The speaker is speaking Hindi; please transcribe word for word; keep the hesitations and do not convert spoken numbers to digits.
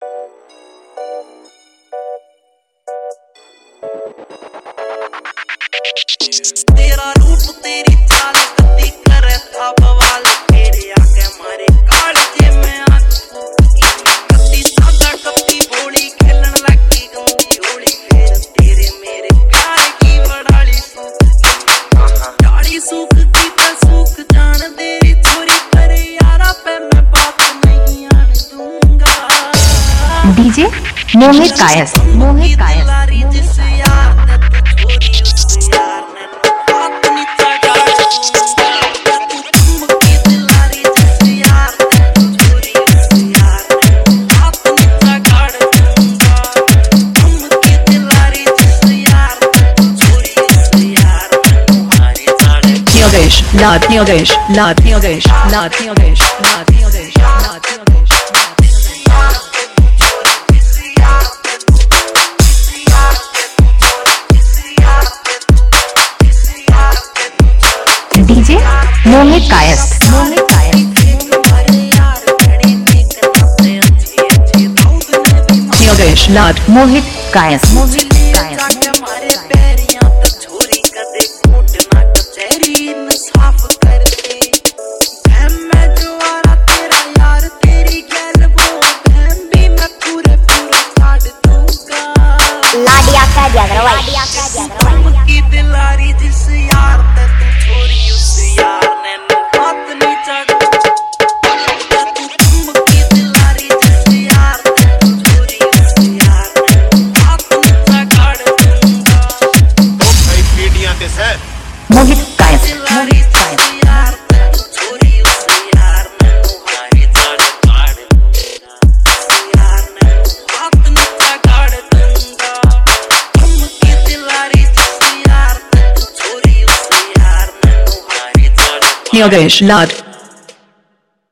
तेरा रूप तेरी चाल कती करे था बवाल, तेरे आके मारे कालजे में आंख फूकी, कती सादा कती भोली खेलन लगी गंदी होली, फिर तेरे मेरे प्यार की बड़ाली सूख दाढ़ी सूख की पे सूख जान तेरी छोरी करे यारा पे मैं बात नहीं आने दूंगा। DJ Mohit Kayas Mohit Kayas Yogesh, Lad Yogesh, Lad Yogesh, Lad Yogesh, Lad Yogesh, Lad Yogesh. DJ Mohit Kayas Mohit Kayas Yogesh, Lad Mohit Kayas Mohit Ladia का जगरवाई की दिलारी जिस यार ते तू छोरी उस यार ने हाथ नहीं चढ़, तू तुम की दिलारी जिस यार ते तू छोरी उस यार ने हाथ नहीं चढ़ दूंगा। ओ भाई पीढ़ियां ते से मोहित कायस दिलारी जिस यार ते तू छोरी उस यार ने तुम्हारी चढ़ काट दूंगा, यार ने हाथ नहीं चढ़ दूंगा। तुम की दिलारी जिस यार ते तू छोरी उस यार ने तुम्हारी चढ़ Yogesh, Lad